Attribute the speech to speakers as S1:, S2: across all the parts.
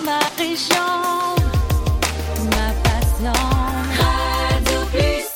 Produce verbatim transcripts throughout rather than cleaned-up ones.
S1: ma région, ma passion. Radio Plus.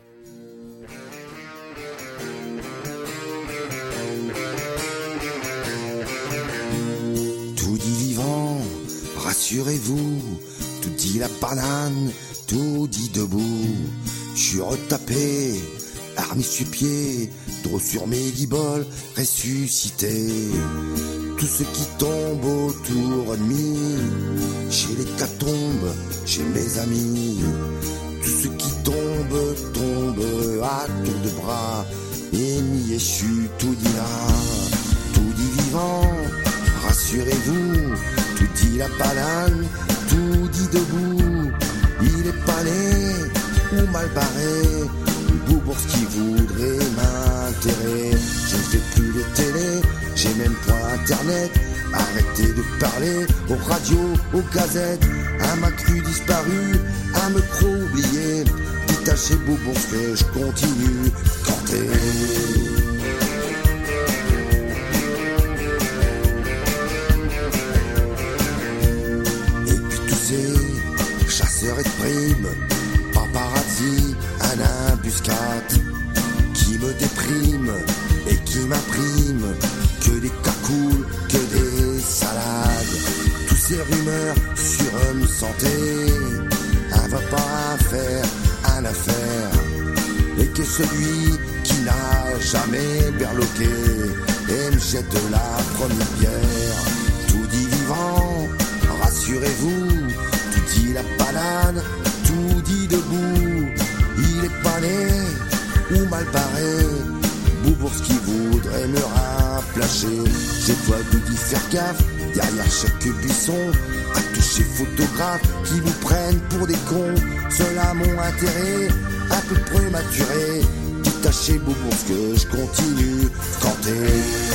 S2: Tout dit vivant, rassurez-vous, tout dit la banane, tout dit debout. Je suis retapé, armé sur pied, drôle sur mes guiboles, ressuscité. Tous ceux qui tombent autour de moi, chez les catombes, chez mes amis. Tous ceux qui tombent, tombent à tour de bras, et m'y échu, tout dit là, tout dit vivant, rassurez-vous, tout dit la banane, tout dit debout. Il est pas né ou mal barré, le bourse qui voudrait m'intéresser. Je ne fais plus les télés, j'ai même point internet. Arrêtez de parler aux radios, aux gazettes. Un Macru disparu, un Mecro oublié. Dites à chez Bourse que je continue canter. Chasseur et de primes, paparazzi, un embuscade qui me déprime et qui m'imprime que des cacoules, que des salades. Tous ces rumeurs sur homme santé, un va pas faire, un affaire. Et que celui qui n'a jamais berloqué et me jette la première pierre. Tout dit vivant, rassurez-vous, tout dit la banane, tout dit debout. Il est pas né ou mal barré, Boubourse qui voudrait me raplacher. J'ai toi de dit faire gaffe, derrière chaque buisson, à toucher photographes qui vous prennent pour des cons. Cela mon intérêt, un peu prématuré. Dites à chez Boubourse que je continue canter.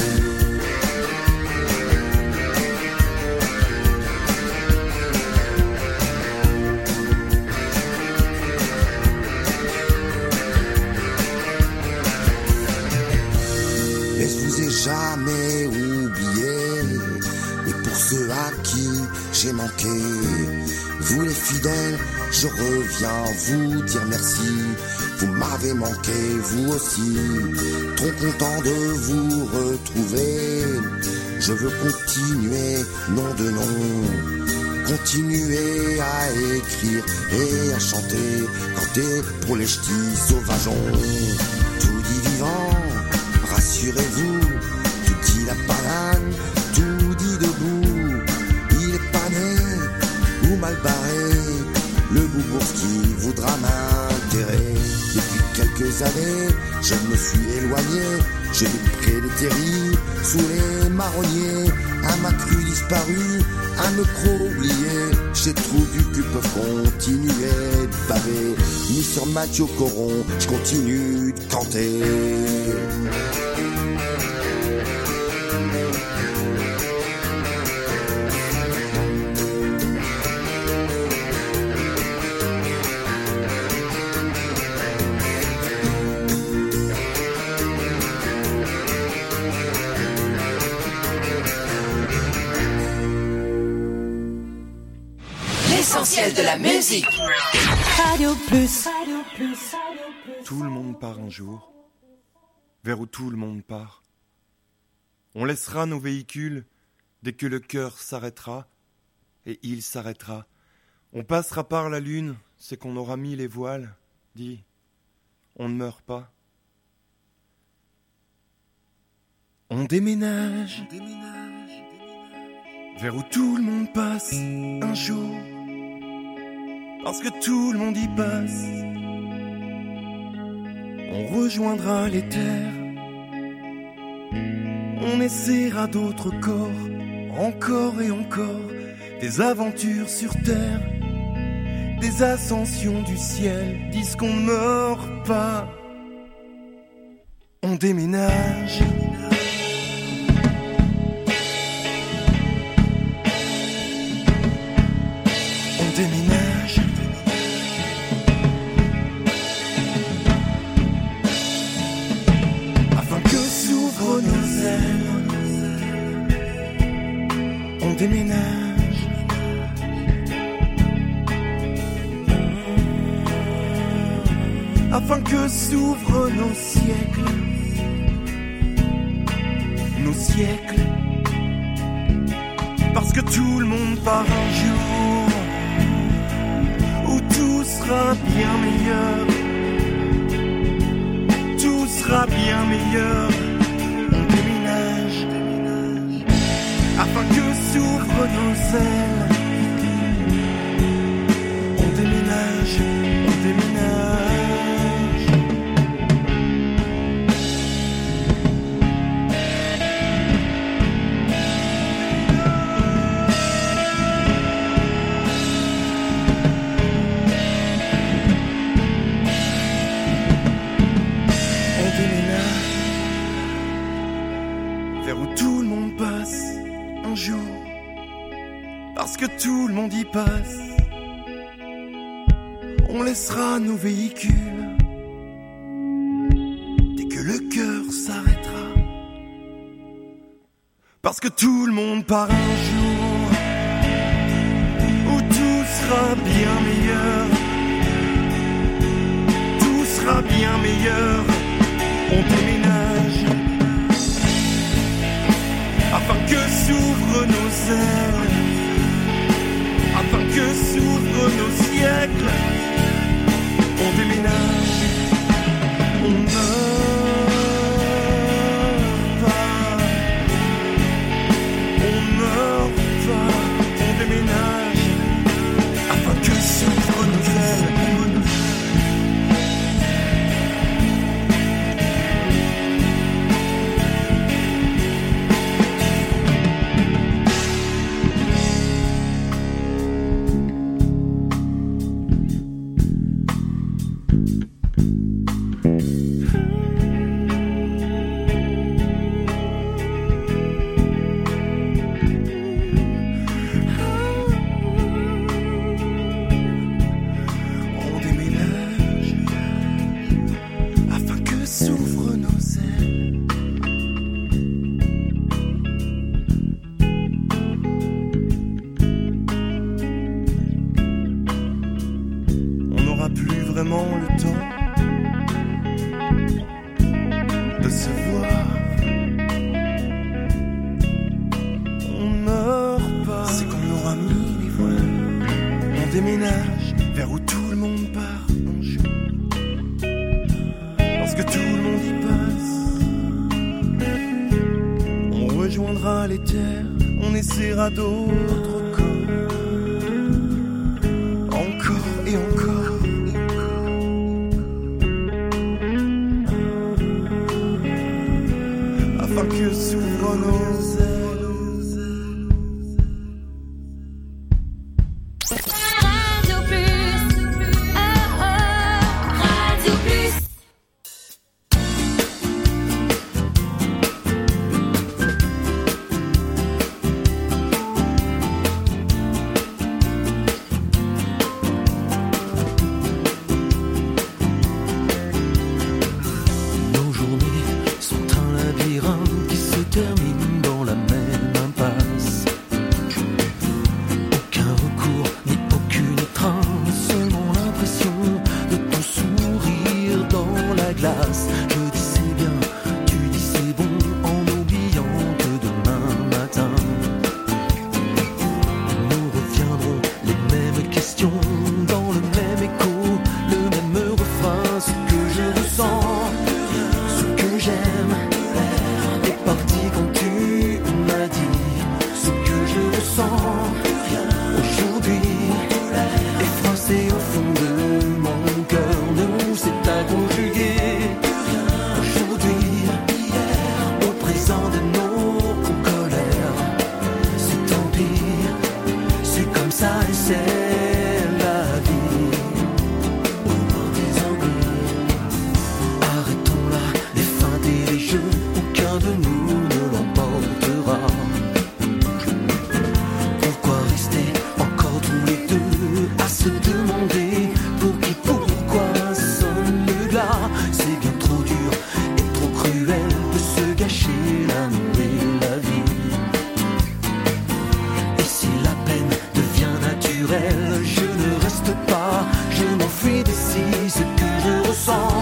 S2: Jamais oublié, et pour ceux à qui j'ai manqué, vous les fidèles, je reviens vous dire merci. Vous m'avez manqué, vous aussi, trop content de vous retrouver. Je veux continuer, nom de nom, continuer à écrire et à chanter, canter pour les ch'tis sauvageons. Tout dit vivant, rassurez-vous, tout dit la banane, tout dit debout. Il est pas né ou mal barré, le Boubourse qui voudra m'intéresser. Depuis quelques années, je me suis éloigné, j'ai près des terris, sous les marronniers. Un Macru disparu, un Mecro oublié. J'ai trop vu qu'ils peuvent continuer de baver. Ni sur Mathieu Coron, je continue de canter.
S3: L'essentiel de la musique.
S1: Radio Plus.
S4: Tout le monde part un jour, vers où tout le monde part. On laissera nos véhicules dès que le cœur s'arrêtera, et il s'arrêtera. On passera par la lune, c'est qu'on aura mis les voiles, dit, on ne meurt pas. On déménage, on déménage, vers où tout le monde passe un jour, parce que tout le monde y passe. On rejoindra les terres, on essaiera d'autres corps, encore et encore, des aventures sur terre, des ascensions du ciel, disent qu'on ne meurt pas. On déménage. On déménage. Afin que s'ouvrent nos ailes. On déménage.
S2: afin que s'ouvrent nos siècles, nos siècles, parce que tout le monde part un jour où tout sera bien meilleur, tout sera bien meilleur. On déménage afin que s'ouvrent nos ailes. On déménage, on déménage. Parce que tout le monde y passe, on laissera nos véhicules dès que le cœur s'arrêtera. Parce que tout le monde part un jour où tout sera bien meilleur, tout sera bien meilleur. On déménage afin que s'ouvrent nos ailes, afin que s'ouvrent nos siècles. On déménage, on meurt pas, on meurt pas. On déménage afin que s'ouvrent nos ailes. D'autres corps, encore et encore, afin que s'ouvrent nos ailes.
S1: Radio Plus, oh oh, Radio Plus.
S3: Je ne reste pas, je m'enfuis d'ici, ce que je ressens.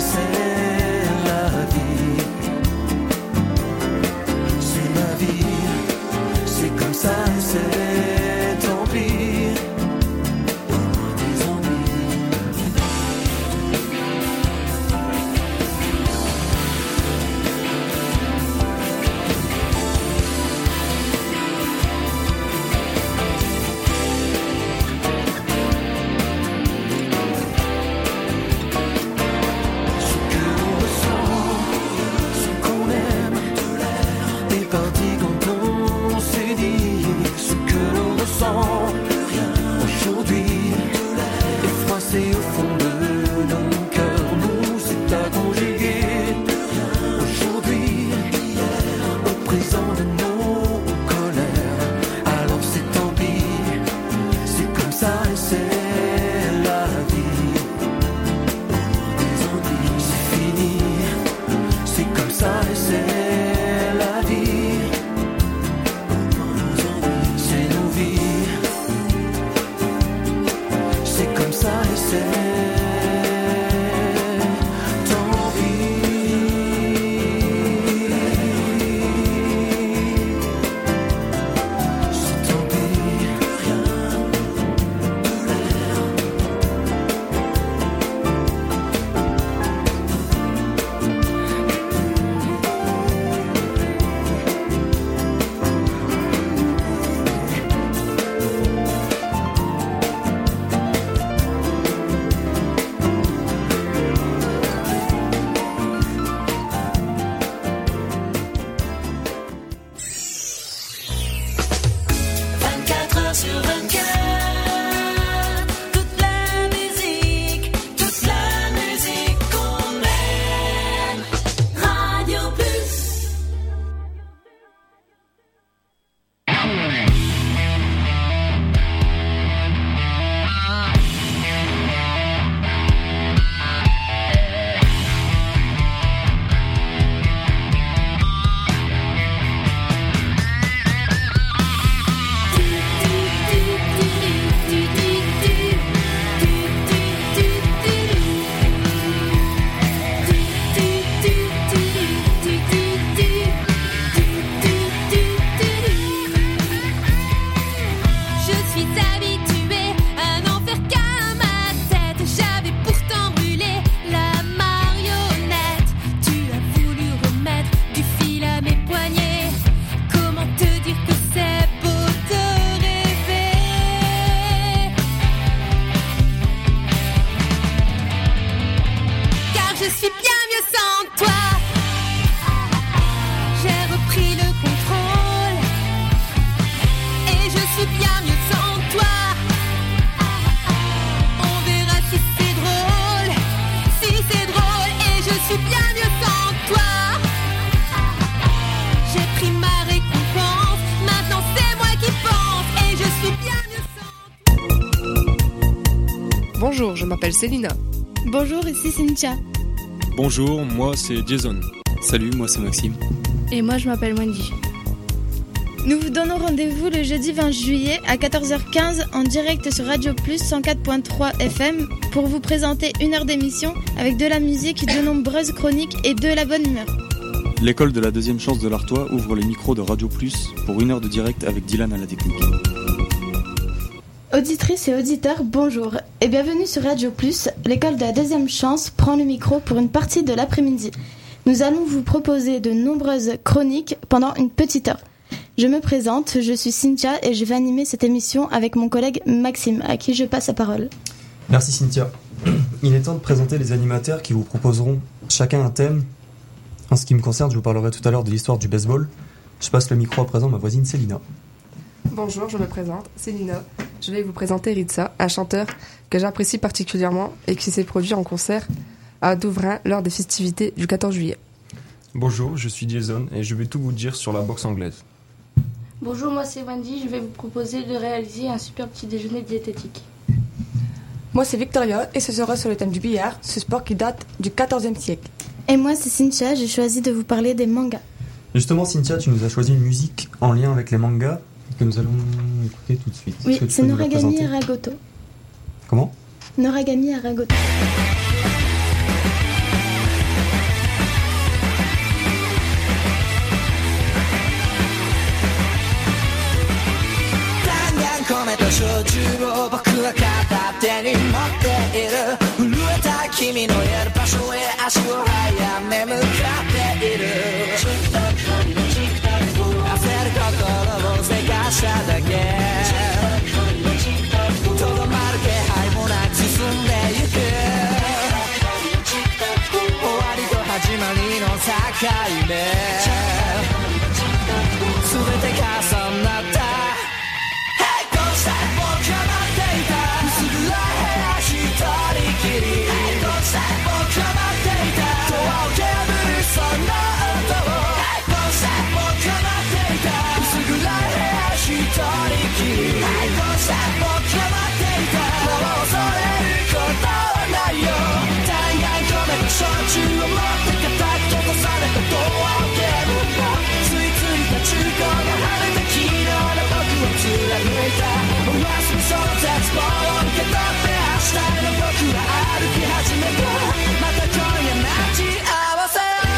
S3: c'est la vie. C'est ma vie, c'est comme ça, c'est tant pis. Des ennuis. Ce que l'on ressent, ce qu'on aime, est parti quand on s'est dit. Ce que l'on ressent, aujourd'hui, est froissé au fond de nos cœurs. Nous, c'est à conjuguer. Aujourd'hui, au présent de nos colères. Alors c'est tant pis, c'est comme ça et c'est la vie. C'est fini, c'est comme ça et c'est la vie. C'est nos vies, c'est comme ça et c'est tant pis. C'est tant pis,
S1: vingt-quatre heures sur vingt-quatre, toute la musique, toute la musique qu'on aime. Radio Plus. Je suis habituée à n'en faire qu'à ma tête. J'avais pourtant brûlé la marionnette. Tu as voulu remettre du fil à mes poignets. Comment te dire que c'est beau de rêver? Car je suis bien mieux sans toi. J'ai repris le contrôle. Et je suis bien mieux sans toi. On verra si c'est drôle. Si c'est drôle. Et je suis bien mieux sans toi. J'ai pris ma récompense. Maintenant c'est moi qui pense. Et je suis bien mieux sans toi.
S5: Bonjour, je m'appelle Célina.
S6: Bonjour, ici Cynthia.
S7: Bonjour, moi c'est Jason. Salut, moi c'est Maxime.
S6: Et moi je m'appelle Wendy. Nous vous donnons rendez-vous le jeudi vingt juillet à quatorze heures quinze en direct sur Radio Plus cent quatre point trois F M pour vous présenter une heure d'émission avec de la musique, de nombreuses chroniques et de la bonne humeur.
S7: L'école de la deuxième chance de l'Artois ouvre les micros de Radio Plus pour une heure de direct avec Dylan à la technique.
S6: Auditrices et auditeurs, bonjour et bienvenue sur Radio Plus. L'école de la deuxième chance prend le micro pour une partie de l'après-midi. Nous allons vous proposer de nombreuses chroniques pendant une petite heure. Je me présente, je suis Cynthia et je vais animer cette émission avec mon collègue Maxime, à qui je passe la parole.
S8: Merci Cynthia. Il est temps de présenter les animateurs qui vous proposeront chacun un thème. En ce qui me concerne, je vous parlerai tout à l'heure de l'histoire du baseball. Je passe le micro à présent à ma voisine Célina.
S5: Bonjour, je me présente, Célina. Je vais vous présenter Ritza, un chanteur que j'apprécie particulièrement et qui s'est produit en concert à Douvrin lors des festivités du quatorze juillet.
S9: Bonjour, je suis Jason et je vais tout vous dire sur la boxe anglaise.
S10: Bonjour, moi c'est Wendy, je vais vous proposer de réaliser un super petit déjeuner diététique.
S11: Moi c'est Victoria et ce sera sur le thème du billard, ce sport qui date du quatorzième siècle.
S6: Et moi c'est Cynthia, j'ai choisi de vous parler des mangas.
S8: Justement Cynthia, tu nous as choisi une musique en lien avec les mangas que nous allons écouter tout de suite.
S6: Oui, c'est Noragami Aragoto.
S8: Comment ?
S6: Noragami Aragoto.
S3: 焼酎を僕は片手に持っている震えた君のいる場所へ足を早め向かっている焦る心をせかしただけとどまる気配もなく進んでゆく終わりと始まりの境目全て重なった並行した僕が待っていた薄暗い部屋一人きり並行した僕が待っていたドアを破るその音を並行した僕が待っていた薄暗い部屋一人きり並行した僕が待っていたもう恐れることはないよ弾丸込めた焼酎を持って固く閉ざされたドアを蹴るついついた中古が晴れた昨日の僕を貫いたおやすみその絶望を受け取って明日の僕は歩き始めたまた今夜待ち合わせ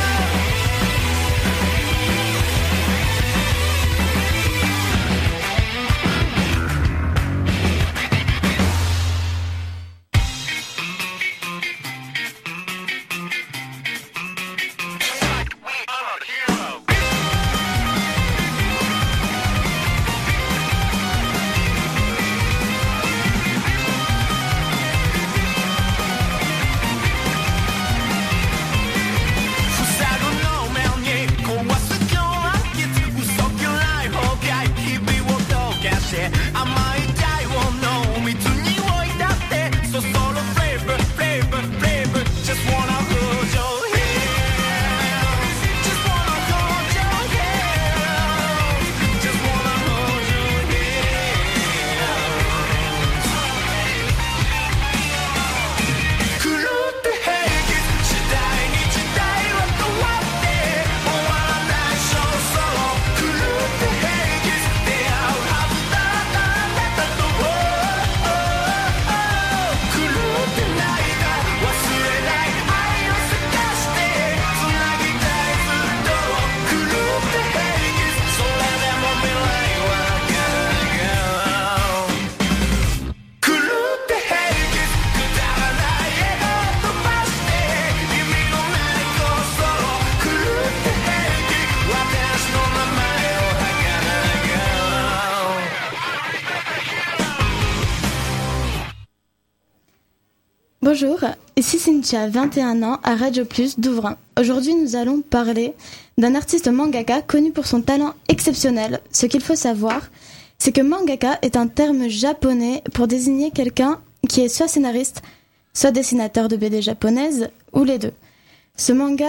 S3: Bonjour, ici Cynthia, vingt et un ans, à Radio Plus d'Ouvrin. Aujourd'hui, nous allons parler d'un artiste mangaka connu pour son talent exceptionnel. Ce qu'il faut savoir, c'est que mangaka est un terme japonais pour désigner quelqu'un qui est soit scénariste, soit dessinateur de B D japonaises, ou les deux. Ce manga,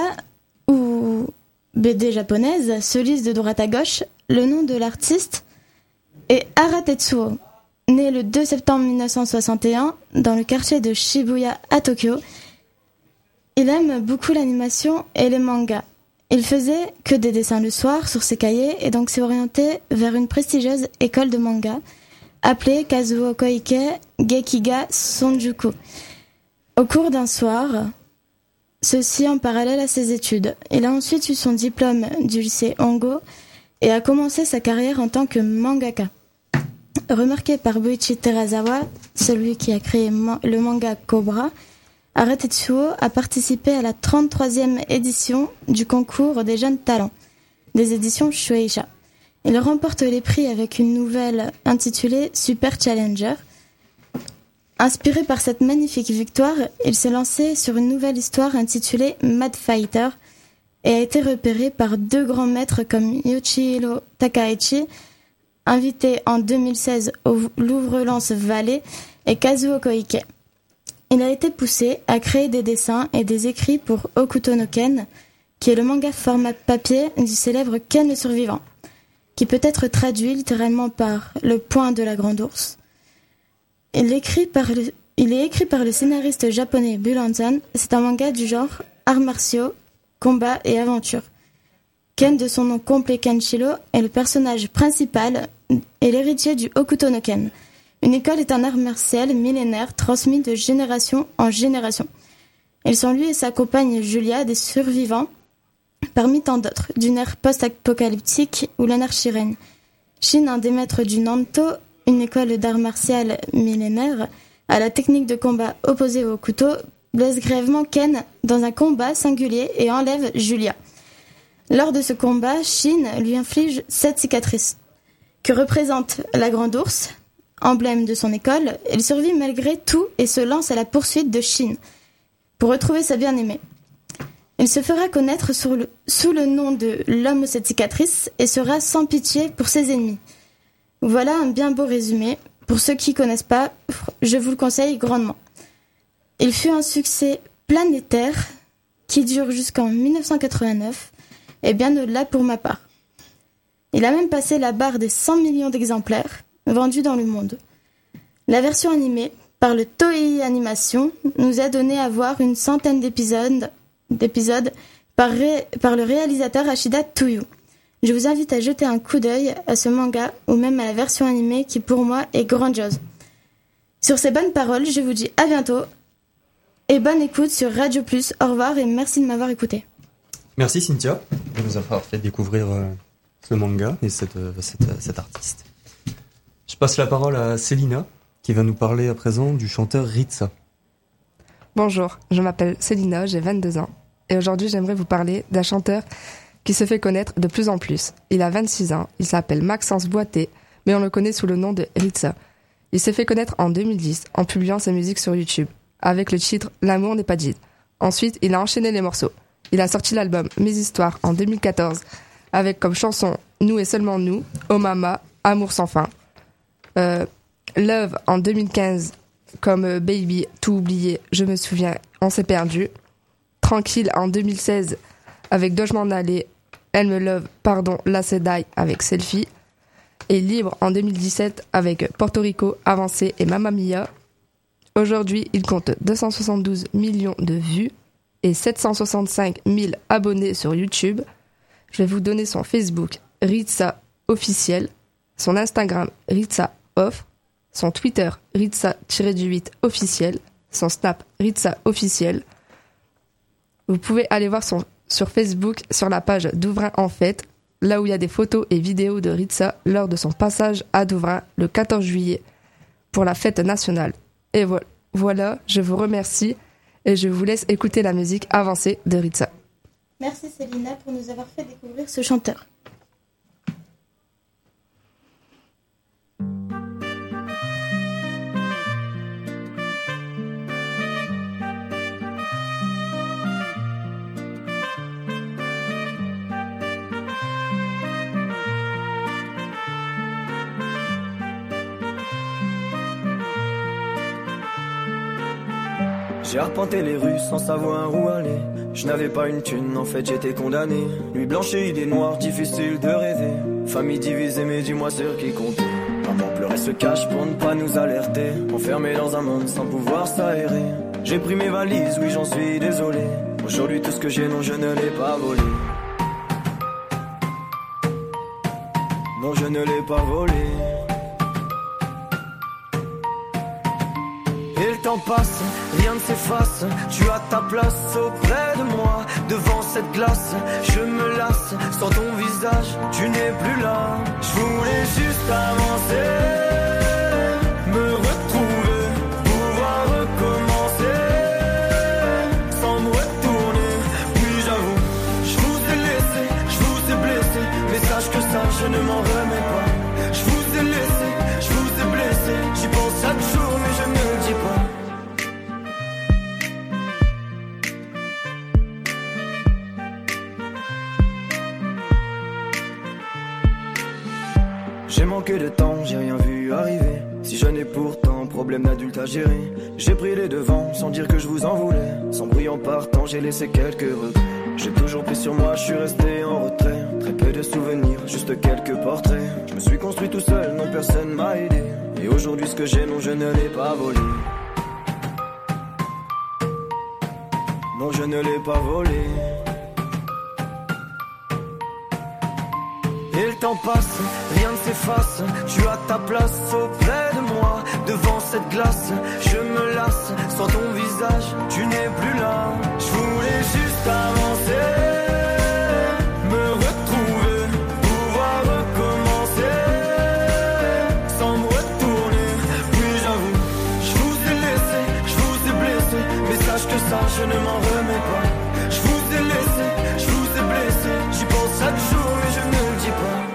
S3: ou B D japonaise, se lise de droite à gauche. Le nom de l'artiste est Hara Tetsuo. Né le deux septembre mille neuf cent soixante et un dans le quartier de Shibuya à Tokyo, il aime beaucoup l'animation et les mangas. Il faisait que des dessins le soir sur ses cahiers et donc s'est orienté vers une prestigieuse école de manga appelée Kazuo Koike Gekiga Sonjuku. Au cours d'un soir, ceci en parallèle à ses études. Il a ensuite eu son diplôme du lycée Hongo et a commencé sa carrière en tant que mangaka. Remarqué par Boichi Terazawa, celui qui a créé le manga Cobra, Hara Tetsuo a participé à la trente-troisième édition du concours des jeunes talents, des éditions Shueisha. Il remporte les prix avec une nouvelle intitulée Super Challenger. Inspiré par cette magnifique victoire, il s'est lancé sur une nouvelle histoire intitulée Mad Fighter et a été repéré par deux grands maîtres comme Yoshihiro Takaichi, invité en deux mille seize au Louvre-Lens Valley, et Kazuo Koike. Il a été poussé à créer des dessins et des écrits pour Hokuto no Ken, qui est le manga format papier du célèbre Ken le Survivant, qui peut être traduit littéralement par le poing de la grande ours. Il est écrit par le, il est écrit par le scénariste japonais Bulanzan. C'est un manga du genre arts martiaux, combat et aventure. Ken, de son nom complet Kenshiro, est le personnage principal et l'héritier du Hokuto no Ken. Une école est un art martial millénaire transmis de génération en génération. Ils sont lui et sa compagne Julia des survivants, parmi tant d'autres, d'une ère post-apocalyptique où l'anarchie règne. Shin, un des maîtres du Nanto,
S6: une école d'art martial millénaire, à la technique de combat opposée au couteau, blesse grièvement Ken dans un combat singulier et enlève Julia. Lors de ce combat, Shin lui inflige sept cicatrices. Que représente la grande ours, emblème de son école, il survit malgré tout et se lance à la poursuite de Shin pour retrouver sa bien-aimée. Il se fera connaître sur le, sous le nom de l'homme aux sept cicatrices et sera sans pitié pour ses ennemis. Voilà un bien beau résumé. Pour ceux qui ne connaissent pas, je vous le conseille grandement. Il fut un succès planétaire qui dure jusqu'en dix-neuf cent quatre-vingt-neuf et bien au-delà pour ma part. Il a même passé la barre des cent millions d'exemplaires vendus dans le monde. La version animée, par le Toei Animation, nous a donné à voir une centaine d'épisodes, d'épisodes par, ré, par le réalisateur Ashida Tsuyu. Je vous invite à jeter un coup d'œil à ce manga ou même à la version animée qui pour moi est grandiose. Sur ces bonnes paroles, je vous dis à bientôt et bonne écoute sur Radio Plus. Au revoir et merci de m'avoir écouté.
S8: Merci Cynthia de nous avoir fait découvrir euh, ce manga et cette, euh, cette, euh, cet artiste. Je passe la parole à Célina qui va nous parler à présent du chanteur Ritza.
S5: Bonjour, je m'appelle Célina, j'ai vingt-deux ans et aujourd'hui j'aimerais vous parler d'un chanteur qui se fait connaître de plus en plus. Il a vingt-six ans, il s'appelle Maxence Boité, mais on le connaît sous le nom de Ritza. Il s'est fait connaître en deux mille dix en publiant sa musique sur YouTube, avec le titre « L'amour n'est pas dit ». Ensuite, il a enchaîné les morceaux. Il a sorti l'album « Mes histoires » en deux mille quatorze, avec comme chanson « Nous et seulement nous »,« Oh Mama »,« Amour sans fin ». Euh, Love en deux mille quinze, comme euh, « Baby »,« Tout oublié »,« Je me souviens »,« On s'est perdu ». Tranquille en deux mille seize, avec « Dois-je m'en aller », Elle me love, pardon, La Sedai avec Selfie. Et Libre en deux mille dix-sept avec Porto Rico, Avancé et Mamma Mia. Aujourd'hui, il compte deux cent soixante-douze millions de vues et sept cent soixante-cinq mille abonnés sur YouTube. Je vais vous donner son Facebook, Ritza officiel, son Instagram, Ritza off, son Twitter, Ritza-huit officiel, son Snap, Ritza officiel. Vous pouvez aller voir son sur Facebook, sur la page Douvrin en fête, là où il y a des photos et vidéos de Ritza lors de son passage à Douvrin le quatorze juillet pour la fête nationale. Et vo- voilà, je vous remercie et je vous laisse écouter la musique Avancée de Ritza.
S6: Merci Célina pour nous avoir fait découvrir ce chanteur.
S3: J'ai arpenté les rues sans savoir où aller. Je n'avais pas une thune, en fait j'étais condamné. Nuit blanche et idées noires, difficile de rêver. Famille divisée, mais dis-moi ce qui comptait. Maman pleurait se cache pour ne pas nous alerter. Enfermé dans un monde sans pouvoir s'aérer. J'ai pris mes valises, oui j'en suis désolé. Aujourd'hui tout ce que j'ai, non je ne l'ai pas volé. Non je ne l'ai pas volé. Et le temps passe, rien ne s'efface. Tu as ta place auprès de moi. Devant cette glace, je me lasse. Sans ton visage, tu n'es plus là. Je voulais juste avancer, me retrouver, pouvoir recommencer, sans me retourner. Puis j'avoue, je vous ai laissé, je vous ai blessé. Mais sache que ça, je ne m'en remets pas. Je vous ai laissé, je vous ai blessé. J'y pense chaque jour, mais je ne le dis pas. J'ai manqué de temps, j'ai rien vu arriver. Si jeune et pourtant, problème d'adulte à gérer. J'ai pris les devants, sans dire que je vous en voulais. Sans bruit en partant, j'ai laissé quelques regrets. J'ai toujours pris sur moi, je suis resté en retrait. Très peu de souvenirs, juste quelques portraits. Je me suis construit tout seul, non personne m'a aidé. Et aujourd'hui ce que j'ai, non je ne l'ai pas volé. Non je ne l'ai pas volé. Et le temps passe, rien ne s'efface. Tu as ta place auprès de moi. Devant cette glace, je me lasse. Sans ton visage, tu n'es plus là. Je voulais juste avancer, me retrouver, pouvoir recommencer, sans me retourner. ne m'en remets pas. Je vous ai laissé, je vous ai blessé. J'y pense chaque jour mais je ne le dis pas.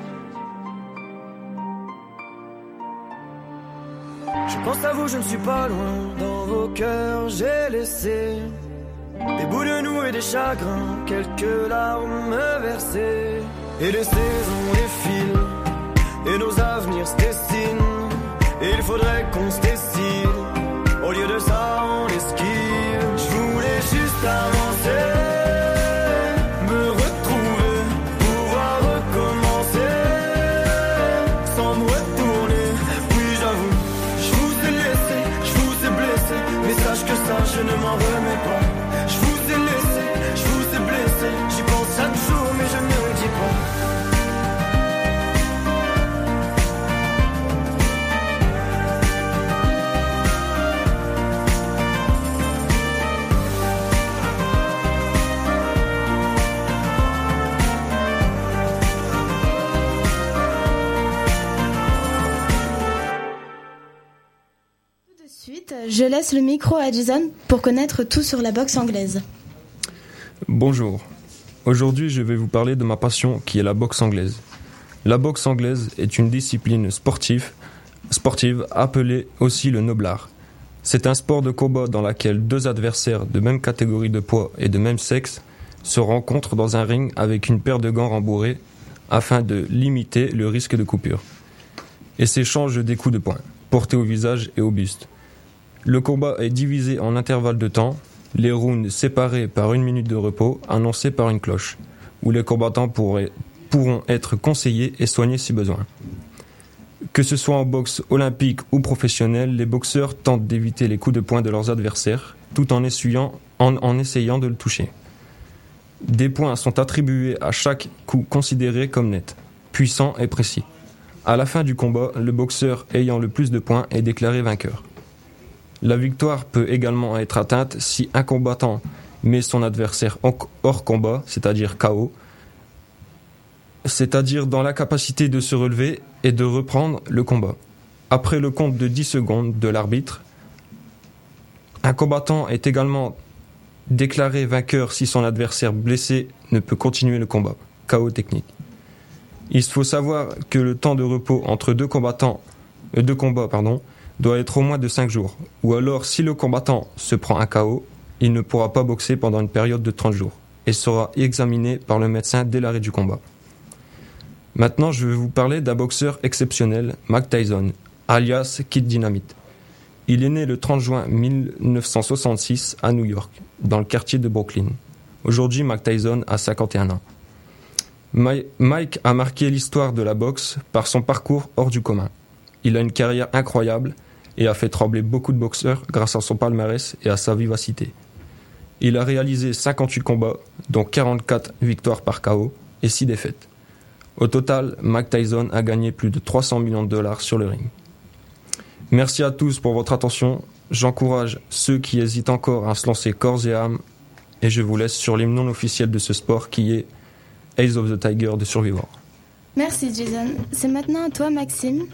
S3: Je pense à vous, je ne suis pas loin. Dans vos cœurs j'ai laissé des bouts de nous et des chagrins, quelques larmes versées. Et les saisons défilent et nos avenirs se dessinent. Et il faudrait qu'on se décide. Au lieu de ça on esquive. Je voulais juste avancer, me retrouver, pouvoir recommencer sans me retourner. Oui j'avoue, je vous ai laissé, je vous ai blessé. Mais sache que ça je ne m'en remets pas. Je vous ai laissé, je vous ai blessé. J'y pense chaque jour mais je ne le dis pas.
S6: Je laisse le micro à Jason pour connaître tout sur la boxe anglaise.
S9: Bonjour. Aujourd'hui, je vais vous parler de ma passion qui est la boxe anglaise. La boxe anglaise est une discipline sportive, sportive appelée aussi le noblard. C'est un sport de combat dans lequel deux adversaires de même catégorie de poids et de même sexe se rencontrent dans un ring avec une paire de gants rembourrés afin de limiter le risque de coupure et s'échangent des coups de poing portés au visage et au buste. Le combat est divisé en intervalles de temps, les rounds séparés par une minute de repos, annoncés par une cloche, où les combattants pourraient, pourront être conseillés et soignés si besoin. Que ce soit en boxe olympique ou professionnelle, les boxeurs tentent d'éviter les coups de poing de leurs adversaires, tout en essuyant, en, en essayant de le toucher. Des points sont attribués à chaque coup considéré comme net, puissant et précis. À la fin du combat, le boxeur ayant le plus de points est déclaré vainqueur. La victoire peut également être atteinte si un combattant met son adversaire hors combat, c'est-à-dire K O, c'est-à-dire dans l'incapacité de se relever et de reprendre le combat. Après le compte de dix secondes de l'arbitre, un combattant est également déclaré vainqueur si son adversaire blessé ne peut continuer le combat. K O technique. Il faut savoir que le temps de repos entre deux combattants, euh, deux combats, pardon, doit être au moins de cinq jours. Ou alors, si le combattant se prend un K O, il ne pourra pas boxer pendant une période de trente jours et sera examiné par le médecin dès l'arrêt du combat. Maintenant, je vais vous parler d'un boxeur exceptionnel, Mike Tyson, alias Kid Dynamite. Il est né le trente juin mille neuf cent soixante-six à New York, dans le quartier de Brooklyn. Aujourd'hui, Mike Tyson a cinquante et un ans. Mike a marqué l'histoire de la boxe par son parcours hors du commun. Il a une carrière incroyable et a fait trembler beaucoup de boxeurs grâce à son palmarès et à sa vivacité. Il a réalisé cinquante-huit combats, dont quarante-quatre victoires par K O et six défaites. Au total, Mike Tyson a gagné plus de trois cents millions de dollars sur le ring. Merci à tous pour votre attention. J'encourage ceux qui hésitent encore à se lancer corps et âme et je vous laisse sur l'hymne non officiel de ce sport qui est Eyes of the Tiger de Survivor.
S6: Merci Jason. C'est maintenant à toi Maxime.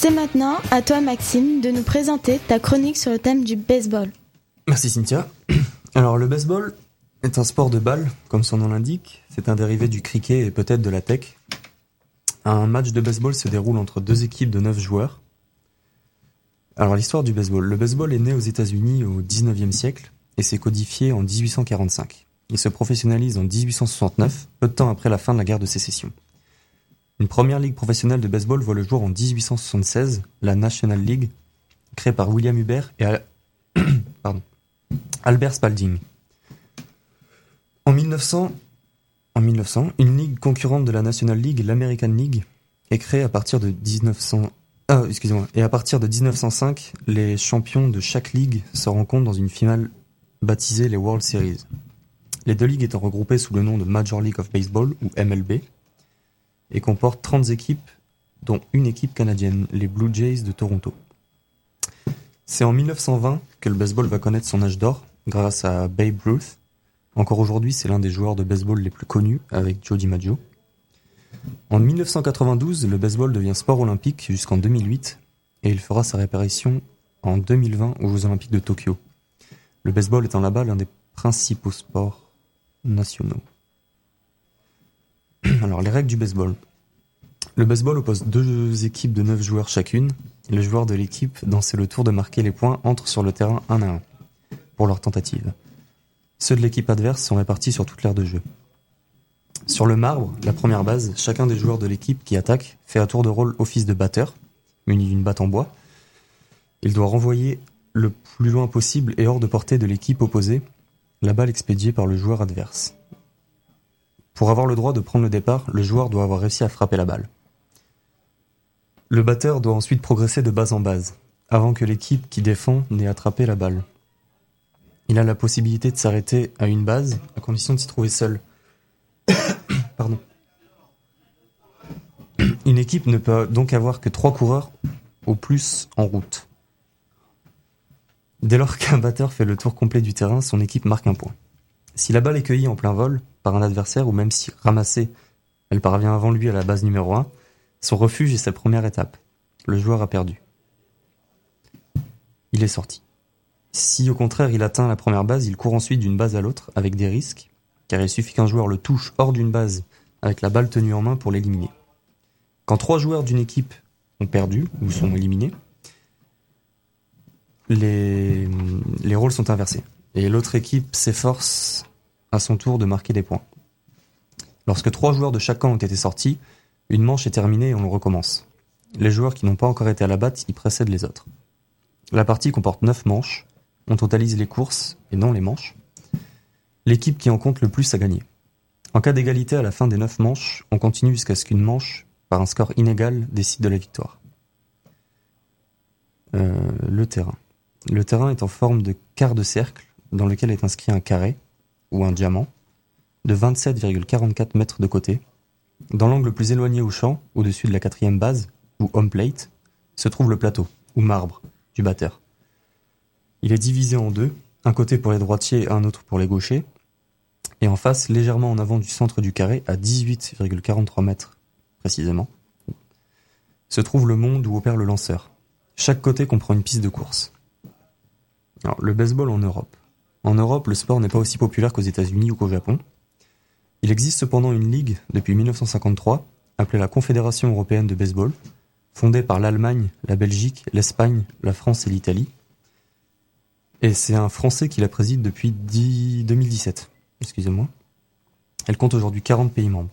S6: C'est maintenant à toi Maxime de nous présenter ta chronique sur le thème du baseball.
S8: Merci Cynthia. Alors le baseball est un sport de balle, comme son nom l'indique. C'est un dérivé du cricket et peut-être de la tech. Un match de baseball se déroule entre deux équipes de neuf joueurs. Alors l'histoire du baseball. Le baseball est né aux États-Unis au dix-neuvième siècle et s'est codifié en dix-huit cent quarante-cinq. Il se professionnalise en dix-huit cent soixante-neuf, peu de temps après la fin de la guerre de sécession. Une première ligue professionnelle de baseball voit le jour en dix-huit cent soixante-seize, la National League, créée par William Huber et Al... Pardon. Albert Spalding. En mille neuf cents, en mille neuf cents, une ligue concurrente de la National League, l'American League, est créée à partir de dix-neuf cents. Ah, excusez-moi. Et à partir de dix-neuf cent cinq, les champions de chaque ligue se rencontrent dans une finale baptisée les World Series. Les deux ligues étant regroupées sous le nom de Major League of Baseball, ou M L B, et comportent trente équipes, dont une équipe canadienne, les Blue Jays de Toronto. C'est en mille neuf cent vingt que le baseball va connaître son âge d'or, grâce à Babe Ruth. Encore aujourd'hui, c'est l'un des joueurs de baseball les plus connus, avec Joe DiMaggio. En mille neuf cent quatre-vingt-douze, le baseball devient sport olympique jusqu'en deux mille huit, et il fera sa réapparition en deux mille vingt aux Jeux Olympiques de Tokyo. Le baseball étant là-bas l'un des principaux sports nationaux. Alors, les règles du baseball. Le baseball oppose deux équipes de neuf joueurs chacune. Les joueurs de l'équipe dont c'est le tour de marquer les points entrent sur le terrain un à un pour leur tentative. Ceux de l'équipe adverse sont répartis sur toute l'aire de jeu. Sur le marbre, la première base, chacun des joueurs de l'équipe qui attaque fait à tour de rôle office de batteur, muni d'une batte en bois. Il doit renvoyer le plus loin possible et hors de portée de l'équipe opposée la balle expédiée par le joueur adverse. Pour avoir le droit de prendre le départ, le joueur doit avoir réussi à frapper la balle. Le batteur doit ensuite progresser de base en base, avant que l'équipe qui défend n'ait attrapé la balle. Il a la possibilité de s'arrêter à une base, à condition de s'y trouver seul. Pardon. Une équipe ne peut donc avoir que trois coureurs au plus en route. Dès lors qu'un batteur fait le tour complet du terrain, son équipe marque un point. Si la balle est cueillie en plein vol par un adversaire, ou même si ramassée, elle parvient avant lui à la base numéro un, son refuge est sa première étape. Le joueur a perdu. Il est sorti. Si au contraire il atteint la première base, il court ensuite d'une base à l'autre avec des risques, car il suffit qu'un joueur le touche hors d'une base avec la balle tenue en main pour l'éliminer. Quand trois joueurs d'une équipe ont perdu ou sont éliminés, les, les rôles sont inversés et l'autre équipe s'efforce à son tour de marquer des points. Lorsque trois joueurs de chaque camp ont été sortis, une manche est terminée et on recommence. Les joueurs qui n'ont pas encore été à la batte y précèdent les autres. La partie comporte neuf manches, on totalise les courses et non les manches. L'équipe qui en compte le plus a gagné. En cas d'égalité à la fin des neuf manches, on continue jusqu'à ce qu'une manche, par un score inégal, décide de la victoire. Euh, le terrain. Le terrain est en forme de quart de cercle dans lequel est inscrit un carré, ou un diamant, de vingt-sept virgule quarante-quatre mètres de côté. Dans l'angle le plus éloigné au champ, au-dessus de la quatrième base, ou home plate, se trouve le plateau, ou marbre, du batteur. Il est divisé en deux, un côté pour les droitiers et un autre pour les gauchers, et en face, légèrement en avant du centre du carré, à dix-huit virgule quarante-trois mètres précisément, se trouve le monde où opère le lanceur. Chaque côté comprend une piste de course. Alors, le baseball en Europe. En Europe, le sport n'est pas aussi populaire qu'aux États-Unis ou qu'au Japon. Il existe cependant une ligue depuis mille neuf cent cinquante-trois, appelée la Confédération européenne de baseball, fondée par l'Allemagne, la Belgique, l'Espagne, la France et l'Italie. Et c'est un Français qui la préside depuis deux mille dix-sept. Excusez-moi. Elle compte aujourd'hui quarante pays membres.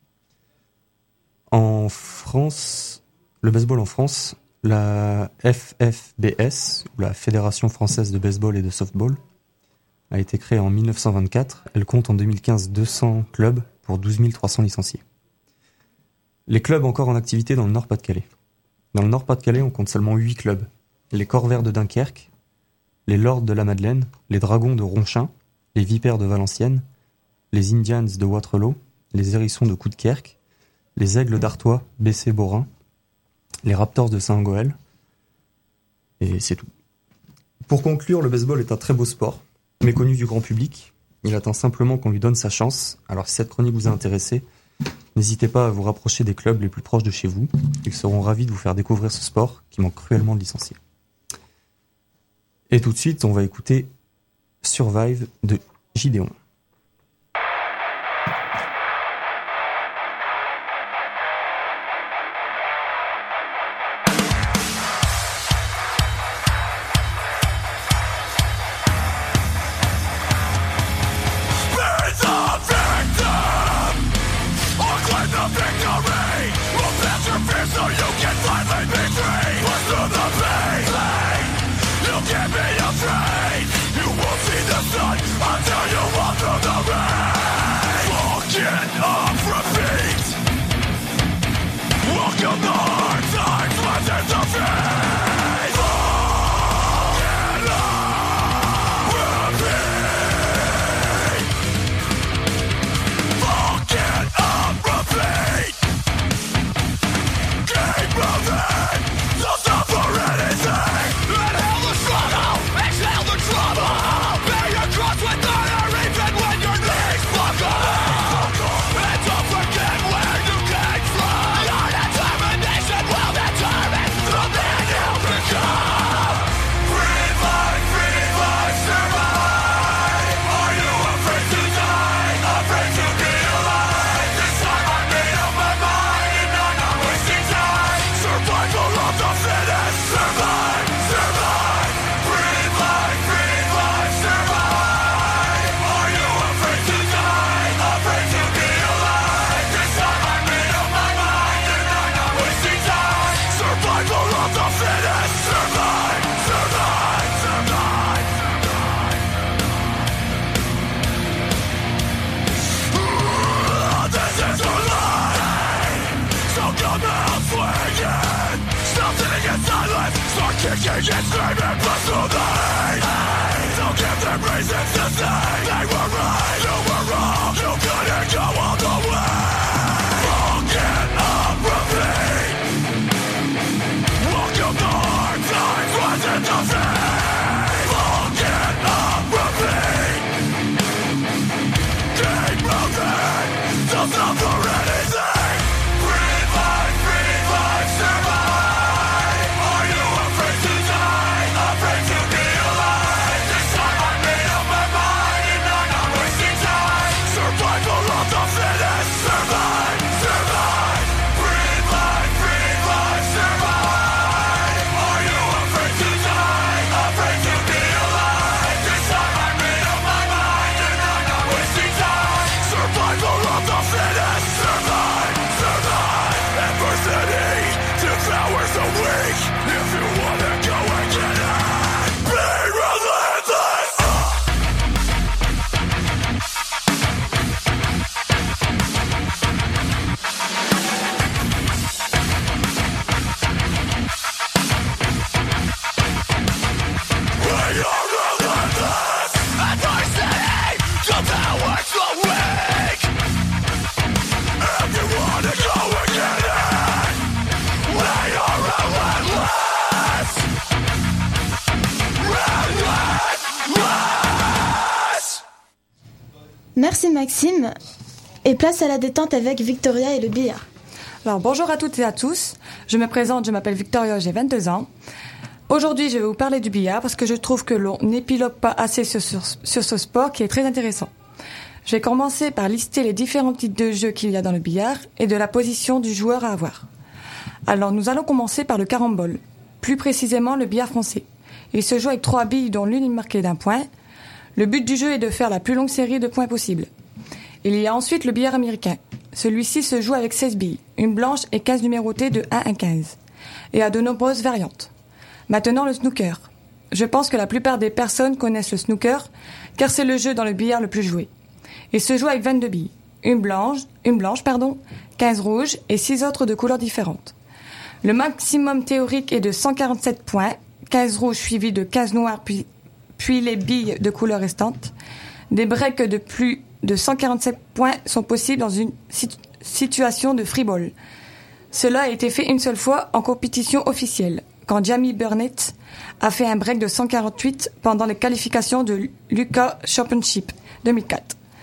S8: En France, le baseball en France, la F F B S, ou la Fédération française de baseball et de softball, a été créée en mille neuf cent vingt-quatre. Elle compte en deux mille quinze deux cents clubs pour douze mille trois cents licenciés. Les clubs encore en activité dans le Nord-Pas-de-Calais. Dans le Nord-Pas-de-Calais, on compte seulement huit clubs. Les Corvaires de Dunkerque, les Lords de la Madeleine, les Dragons de Ronchin, les Vipères de Valenciennes, les Indians de Waterloo, les Hérissons de Coudekerque, les Aigles d'Artois, Bessé-Borin, les Raptors de Saint-Goël, et c'est tout. Pour conclure, le baseball est un très beau sport, méconnu du grand public. Il attend simplement qu'on lui donne sa chance. Alors si cette chronique vous a intéressé, N'hésitez pas à vous rapprocher des clubs les plus proches de chez vous. Ils seront ravis de vous faire découvrir ce sport qui manque cruellement de licenciés. Et tout de suite, on va écouter Survive de Gideon.
S6: Merci Maxime. Et place à la détente avec Victoria et le billard.
S11: Alors bonjour à toutes et à tous. Je me présente, je m'appelle Victoria, j'ai vingt-deux ans. Aujourd'hui, je vais vous parler du billard parce que je trouve que l'on n'épilogue pas assez sur, sur, sur ce sport qui est très intéressant. Je vais commencer par lister les différents types de jeux qu'il y a dans le billard et de la position du joueur à avoir. Alors nous allons commencer par le carambole, plus précisément le billard français. Il se joue avec trois billes dont l'une est marquée d'un point. Le but du jeu est de faire la plus longue série de points possible. Il y a ensuite le billard américain. Celui-ci se joue avec seize billes, une blanche et quinze numérotées de un à quinze, et a de nombreuses variantes. Maintenant le snooker. Je pense que la plupart des personnes connaissent le snooker, car c'est le jeu dans le billard le plus joué. Il se joue avec vingt-deux billes, une blanche, une blanche pardon, quinze rouges et six autres de couleurs différentes. Le maximum théorique est de cent quarante-sept points, quinze rouges suivis de quinze noirs puis, puis les billes de couleur restantes. Des breaks de plus de cent quarante-sept points sont possibles dans une situ- situation de free ball. Cela a été fait une seule fois en compétition officielle, quand Jamie Burnett a fait un break de cent quarante-huit pendant les qualifications de l'U K Championship deux mille quatre.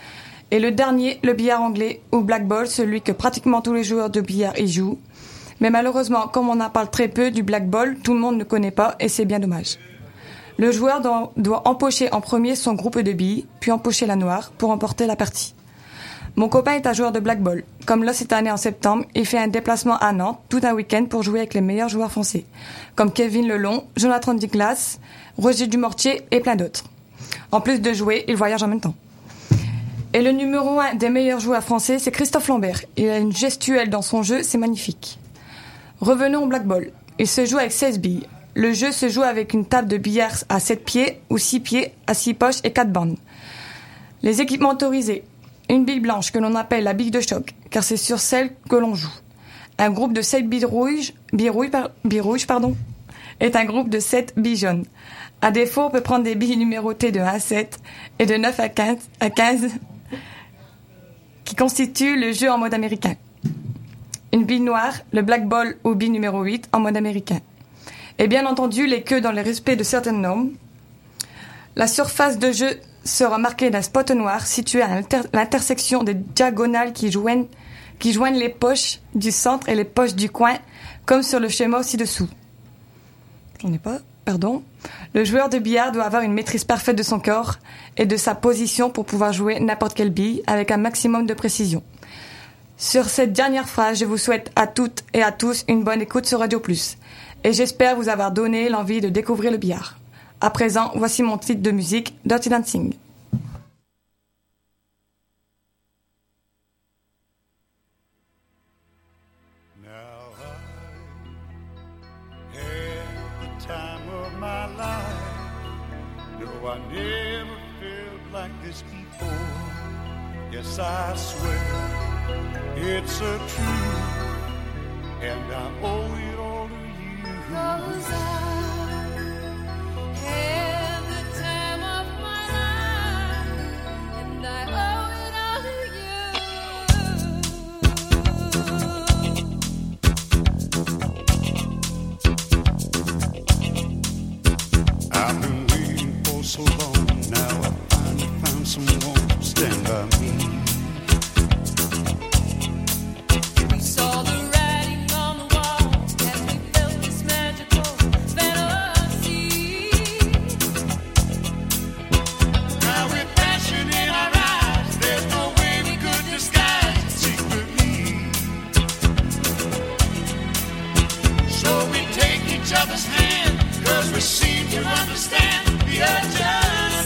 S11: Et le dernier, le billard anglais, ou blackball, celui que pratiquement tous les joueurs de billard y jouent. Mais malheureusement, comme on en parle très peu du blackball, tout le monde ne connaît pas et c'est bien dommage. Le joueur doit, doit empocher en premier son groupe de billes, puis empocher la noire pour emporter la partie. Mon copain est un joueur de blackball. Comme là cette année en septembre, il fait un déplacement à Nantes tout un week-end pour jouer avec les meilleurs joueurs français, comme Kevin Lelon, Jonathan Diglas, Roger Dumortier et plein d'autres. En plus de jouer, il voyage en même temps. Et le numéro un des meilleurs joueurs français, c'est Christophe Lambert. Il a une gestuelle dans son jeu, c'est magnifique. Revenons au blackball. Il se joue avec seize billes. Le jeu se joue avec une table de billard à sept pieds ou six pieds, à six poches et quatre bandes. Les équipements autorisés. Une bille blanche que l'on appelle la bille de choc, car c'est sur celle que l'on joue. Un groupe de sept billes rouges, billes rouges, par, billes rouges pardon, est un groupe de sept billes jaunes. À défaut, on peut prendre des billes numérotées de un à sept et de neuf à quinze, à quinze qui constituent le jeu en mode américain. Une bille noire, le blackball ou bille numéro huit en mode américain. Et bien entendu, les queues dans le respect de certaines normes. La surface de jeu sera marquée d'un spot noir situé à l'inter- l'intersection des diagonales qui joignent, qui joignent les poches du centre et les poches du coin, comme sur le schéma ci-dessous. J'en ai pas, pardon. Le joueur de billard doit avoir une maîtrise parfaite de son corps et de sa position pour pouvoir jouer n'importe quelle bille avec un maximum de précision. Sur cette dernière phrase, je vous souhaite à toutes et à tous une bonne écoute sur Radio Plus. Et j'espère vous avoir donné l'envie de découvrir le billard. À présent, voici mon titre de musique, Dirty Dancing.
S12: Now I had the time of my life. No, I never felt like this before. Yes, I swear it's a truth, and I owe it all to you. 'Cause I had the time of my life, and I owe it all to you. I've been waiting for so long, now I finally found someone to stand by me. We saw the writing on the wall as we felt this magical fantasy. Now with passion in our eyes, there's no way we could disguise it secretly. So we take each other's hand, 'cause we seem to understand the urgency.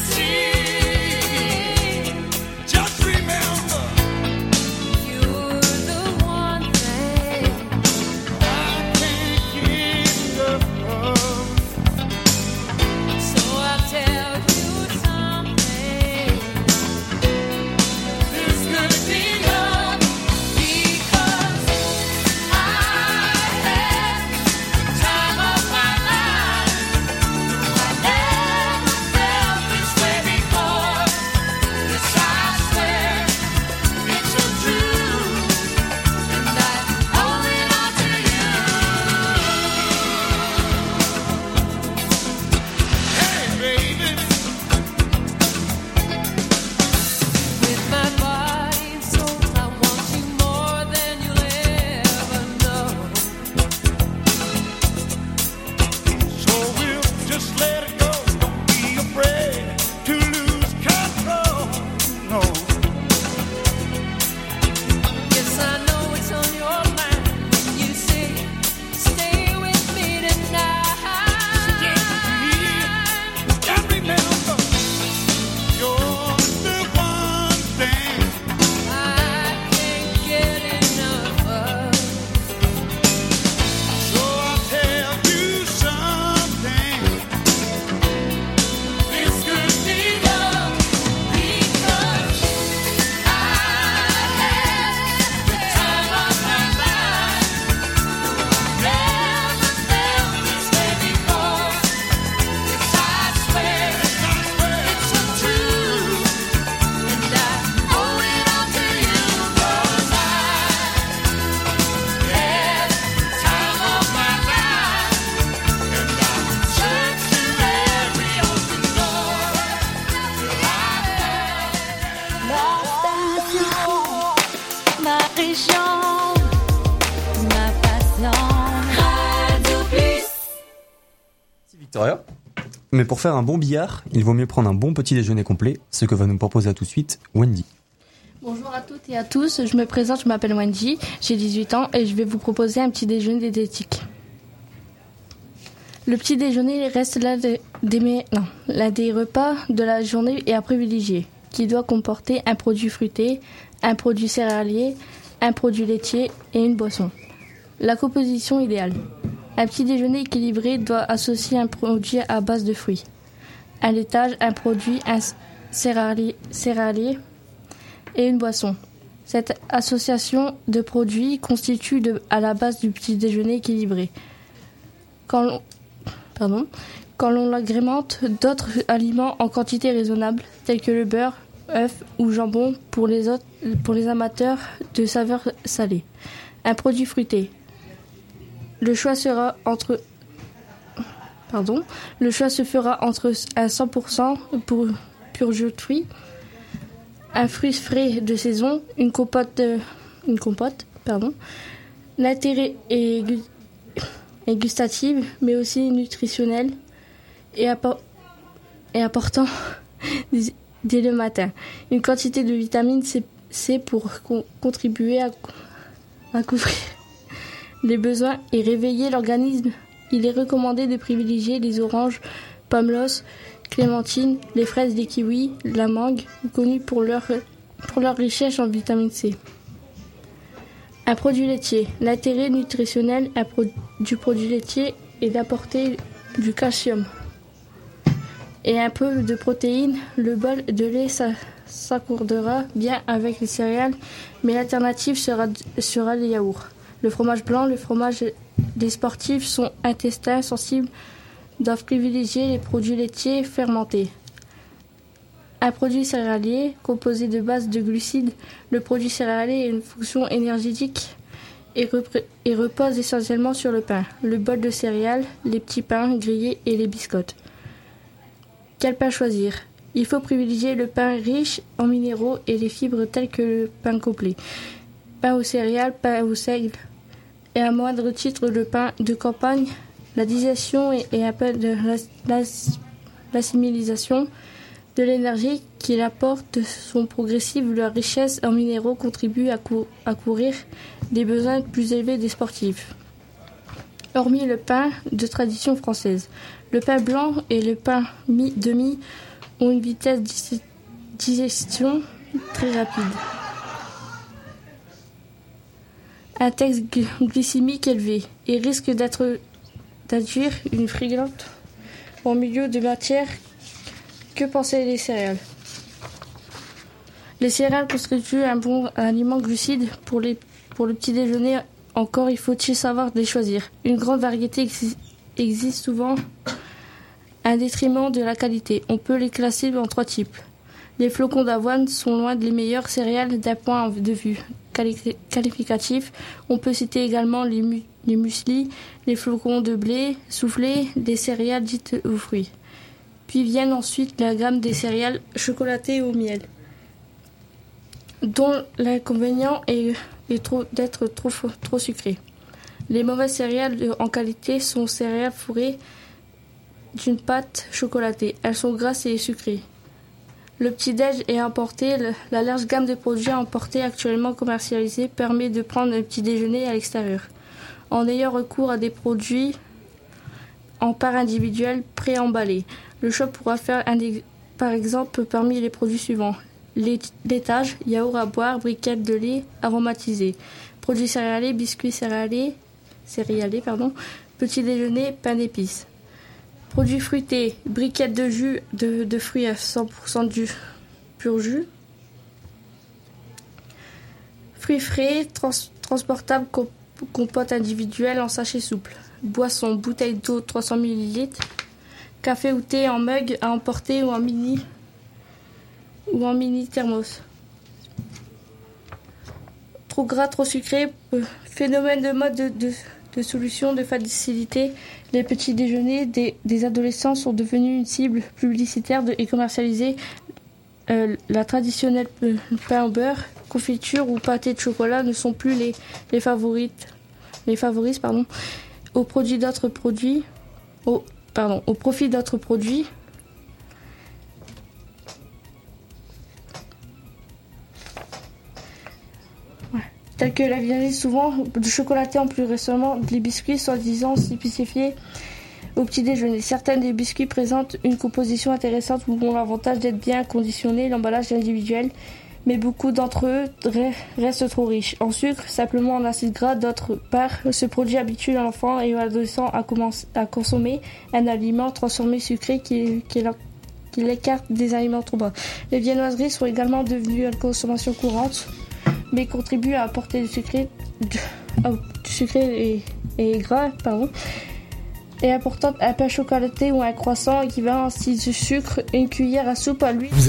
S1: des champs, ma passion. Radio Plus.
S8: Victoria. Mais pour faire un bon billard, il vaut mieux prendre un bon petit déjeuner complet, ce que va nous proposer à tout de suite Wendy.
S10: Bonjour à toutes et à tous, je me présente, je m'appelle Wendy, j'ai dix-huit ans et je vais vous proposer un petit déjeuner diététique. Le petit déjeuner reste l'un des, des, non, l'un des repas de la journée et à privilégier, qui doit comporter un produit fruité, un produit céréalier, un produit laitier et une boisson. La composition idéale. Un petit déjeuner équilibré doit associer un produit à base de fruits, un laitage, un produit un céréalier, céréalier et une boisson. Cette association de produits constitue de, à la base du petit déjeuner équilibré. Quand l'on, pardon, quand l'on l'agrémente d'autres aliments en quantité raisonnable, tels que le beurre, œufs ou jambon pour les, autres, pour les amateurs de saveurs salées. Un produit fruité. Le choix sera entre, pardon, le choix se fera entre un cent pour cent pour pur jus de fruits, un fruit frais de saison, une compote, euh, une compote, pardon. L'intérêt est, gu- est gustatif, mais aussi nutritionnel et, appor- et important dès le matin. Une quantité de vitamine C, C pour con- contribuer à, à couvrir les besoins et réveiller l'organisme. Il est recommandé de privilégier les oranges, pommelos, clémentines, les fraises, les kiwis, la mangue, connues pour leur, pour leur richesse en vitamine C. Un produit laitier. L'intérêt nutritionnel du produit laitier est d'apporter du calcium et un peu de protéines. Le bol de lait s'accordera bien avec les céréales, mais l'alternative sera, sera les yaourts. Le fromage blanc, le fromage des sportifs sont intestins sensibles, doivent privilégier les produits laitiers fermentés. Un produit céréalier composé de base de glucides, le produit céréalier a une fonction énergétique et, repre- et repose essentiellement sur le pain, le bol de céréales, les petits pains grillés et les biscottes. Quel pain choisir ? Il faut privilégier le pain riche en minéraux et les fibres telles que le pain complet, pain aux céréales, pain au seigle, et à moindre titre le pain de campagne. La digestion et, et un peu de l'assimilation de l'énergie qu'il apporte sont progressives. Leur richesse en minéraux contribue à, cou- à couvrir des besoins plus élevés des sportifs. Hormis le pain de tradition française, le pain blanc et le pain mi- demi ont une vitesse de digestion très rapide. Un index glycémique élevé et risque d'être d'induire une frigante en milieu de matière. Que penser des céréales ? Les céréales constituent un bon aliment glucide pour, les, pour le petit déjeuner. Encore, il faut-il savoir les choisir. Une grande variété exi- existe souvent à un détriment de la qualité. On peut les classer en trois types. Les flocons d'avoine sont loin des meilleures céréales d'un point de vue quali- qualificatif. On peut citer également les, mu- les mueslis, les flocons de blé soufflés, les céréales dites aux fruits. Puis viennent ensuite la gamme des céréales chocolatées au miel, dont l'inconvénient est, est trop, d'être trop, trop sucré. Les mauvaises céréales en qualité sont céréales fourrées d'une pâte chocolatée. Elles sont grasses et sucrées. Le petit-déj est importé. La large gamme de produits importés actuellement commercialisés permet de prendre un petit déjeuner à l'extérieur, en ayant recours à des produits en part individuelle pré-emballés. Le choix pourra faire un, par exemple parmi les produits suivants: laitage, yaourt à boire, briquettes de lait aromatisées, produits céréaliers, biscuits céréaliers, céréaliers pardon, petit déjeuner, pain d'épices. Produits fruités, briquettes de jus de, de fruits à cent pour cent du pur jus. Fruits frais, trans, transportables, comp, compote individuelle en sachet souple. Boissons, bouteilles d'eau trois cents millilitres. Café ou thé en mug à emporter ou en mini ou en mini thermos. Trop gras, trop sucré, phénomène de mode de, de, de solution de facilité. Les petits déjeuners des, des adolescents sont devenus une cible publicitaire de, et commercialisée. euh, la traditionnelle p- pain au beurre, confiture ou pâté de chocolat ne sont plus les, les favorites, les favoris, pardon, au produit d'autres produits, au, pardon, au profit d'autres produits. Tels que la viennoiserie, souvent du chocolaté, en plus récemment les biscuits soi-disant spécifiés au petit déjeuner. Certains des biscuits présentent une composition intéressante ou ont l'avantage d'être bien conditionnés, l'emballage est individuel, mais beaucoup d'entre eux restent trop riches en sucre, simplement en acides gras. D'autre part, ce produit habitue l'enfant et l'adolescent à, commencer, à consommer un aliment transformé sucré qui, qui, qui l'écarte des aliments trop bas. Les viennoiseries sont également devenues une consommation courante, mais contribuent à apporter du sucré, du, oh, du sucré et, et gras, pardon, et importante un pain chocolaté ou un croissant équivalent à six de sucre, une cuillère à soupe à l'huile.